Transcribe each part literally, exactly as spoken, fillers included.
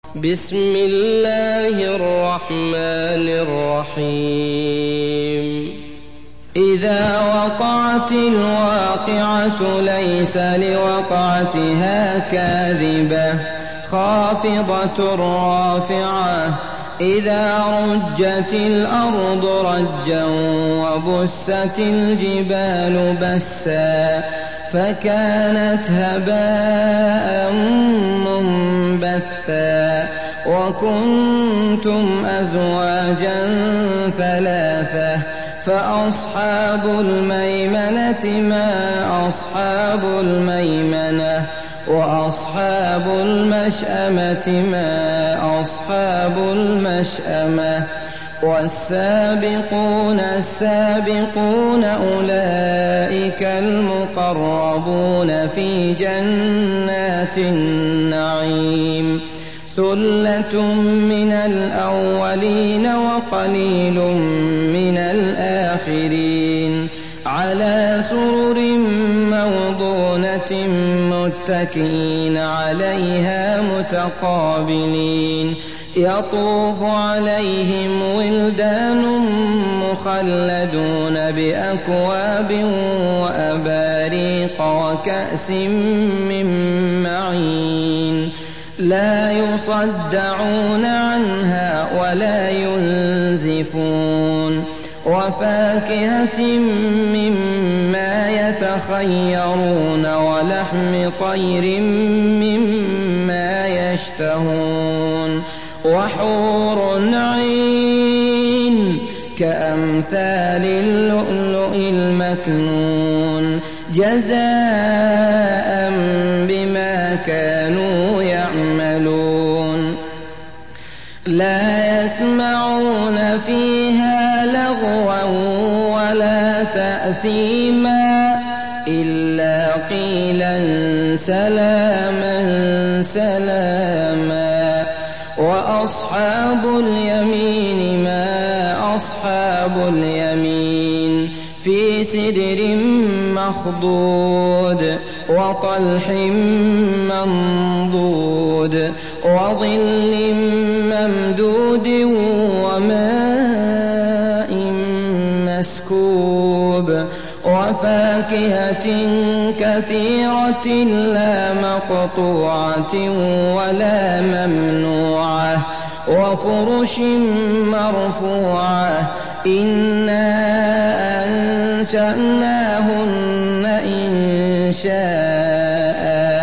بسم الله الرحمن الرحيم إذا وقعت الواقعة ليس لوقعتها كاذبة خافضة رافعة إذا رجت الأرض رجا وبست الجبال بسا فكانت هباء منبثا وكنتم أزواجا ثلاثة فأصحاب الميمنة ما أصحاب الميمنة وأصحاب المشأمة ما أصحاب المشأمة والسابقون السابقون أولئك المقربون في جنات النعيم ثلة من الأولين وقليل من الآخرين على سرر موضونة متكئين عليها متقابلين يطوف عليهم ولدان مخلدون بأكواب وأباريق وكأس من معين لا يصدعون عنها ولا ينزفون وفاكهة مما يتخيرون ولحم طير مما يشتهون وحور عين كأمثال اللؤلؤ المكنون جزاء بما كانوا يعملون لا يسمعون فيها لغوا ولا تأثيما إلا قيلا سلاما سلاما وأصحاب اليمين ما أصحاب اليمين في سدر مخضود وطلح منضود وظل ممدود وماء مسكوب وفاكهة كثيرة لا مقطوعة ولا ممنوعة وفرش مرفوعة إنا أنشأناهن إنشاء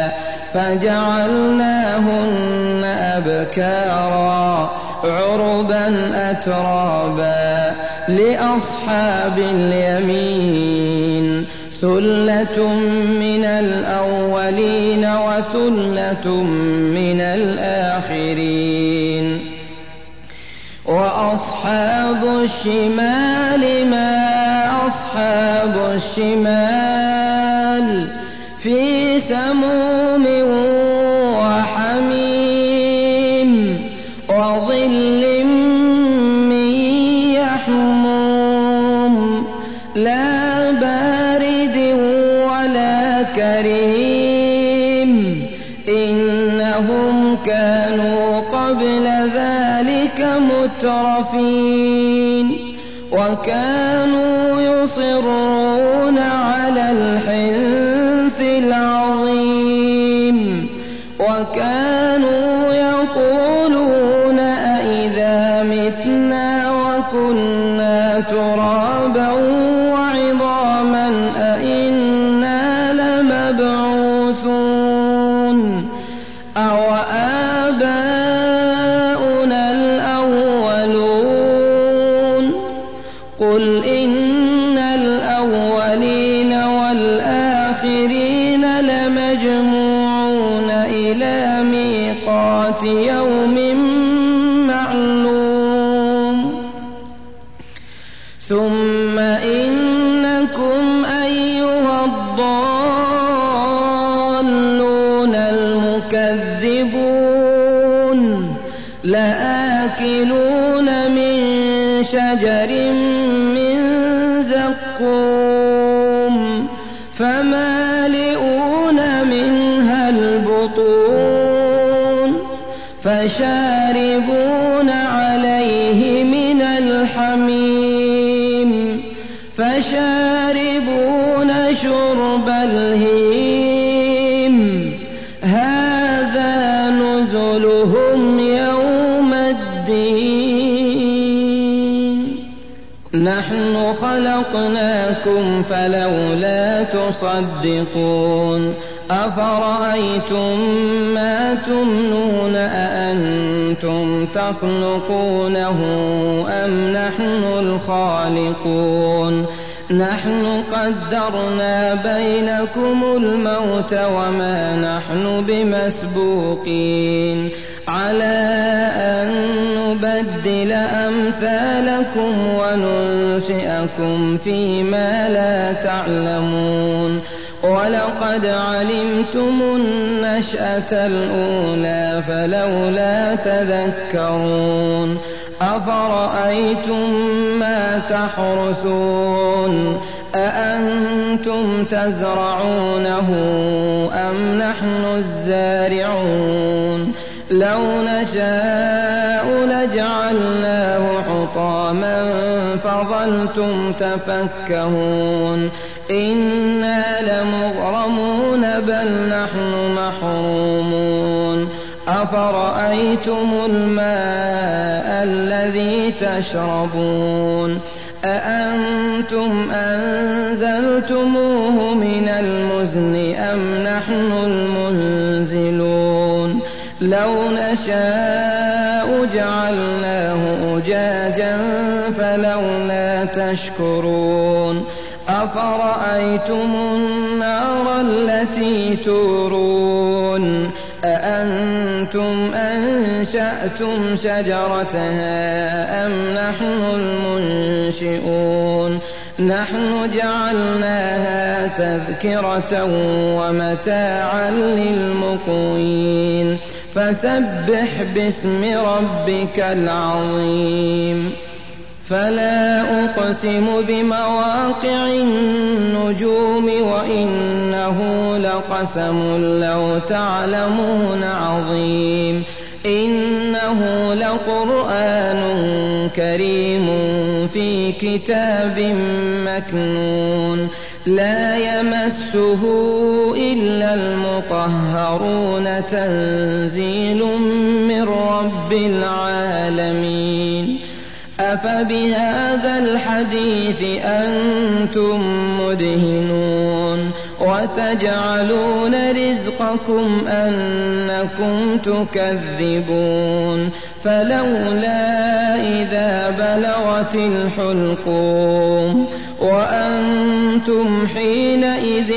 فجعلناهن أبكارا عربا أترابا لأصحاب اليمين ثلة من الأولين وثلة من الآخرين وأصحاب الشمال ما أصحاب الشمال في سموم وحميم وظل من يحموم لا بارد ولا كريم إنهم كانوا قبل ذلك مترفين وكانوا يصرون على الحنث العظيم وكانوا يقولون أئذا متنا وكنا ترابا وعظاما أئنا لمبعوثون أو آباؤنا الأولون قل إن الأولين والآخرين لمجموعون إلى ميقات يوم معلوم ثم إنكم أيها الضالون المكذبون لآكلون من شجر من زقوم فمالئون منها البطون فشاربون فشاربون عليه من الحميم فشاربون شرب الهيم هذا نزلهم يوم الدين نحن خلقناكم فلولا تصدقون أفرأيتم ما تمنون أأنتم تخلقونه أم نحن الخالقون نحن قدرنا بينكم الموت وما نحن بمسبوقين على أن نبدل أمثالكم وننشئكم فيما لا تعلمون ولقد علمتم النشأة الأولى فلولا تذكرون أفرأيتم ما تحرثون أأنتم تزرعونه أم نحن الزارعون لو نشاء لجعلناه حطاما فظلتم تفكهون إنا لمغرمون بل نحن محرومون أفرأيتم الماء الذي تشربون أأنتم أنزلتموه من المزن أم نحن المنزلون لو نشاء جعلناه أجاجا فلولا تشكرون أفرأيتم النار التي تورون أأنتم أنشأتم شجرتها أم نحن المنشئون نحن جعلناها تذكرة ومتاعا للمقوين فسبح باسم ربك العظيم فلا أقسم بمواقع النجوم وإنه لقسم لو تعلمون عظيم إنه لقرآن كريم في كتاب مكنون لا يمسه إلا المطهرون تنزيل من رب العالمين أفبهذا الحديث أنتم مدهنون وتجعلون رزقكم أنكم تكذبون فلولا إذا بلغت الحلقوم وأنتم حينئذ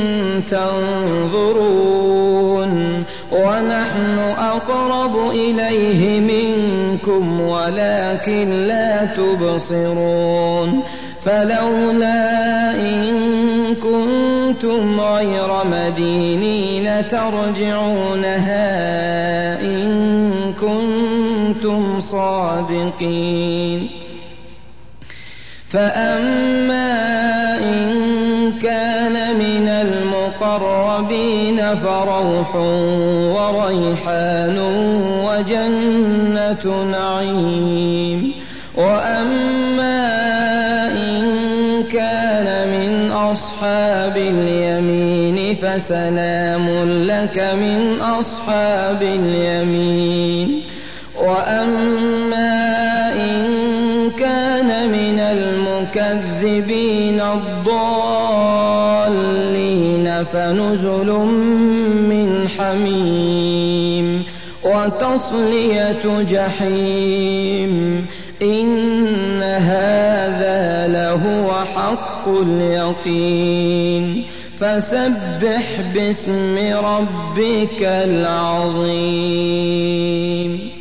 تنظرون ونحن أقرب إليه منكم ولكن لا تبصرون فلولا إن كنتم غير مدينين ترجعونها إن كنتم صادقين فأما إن كان من المقربين فروح وريحان وجنة نعيم وأما إن كان من أصحاب اليمين فسلام لك من أصحاب اليمين وأما إن كان من المكذبين الضالين فنزل من حميم وتصلية جحيم إن هذا لهو حق اليقين فسبح باسم ربك العظيم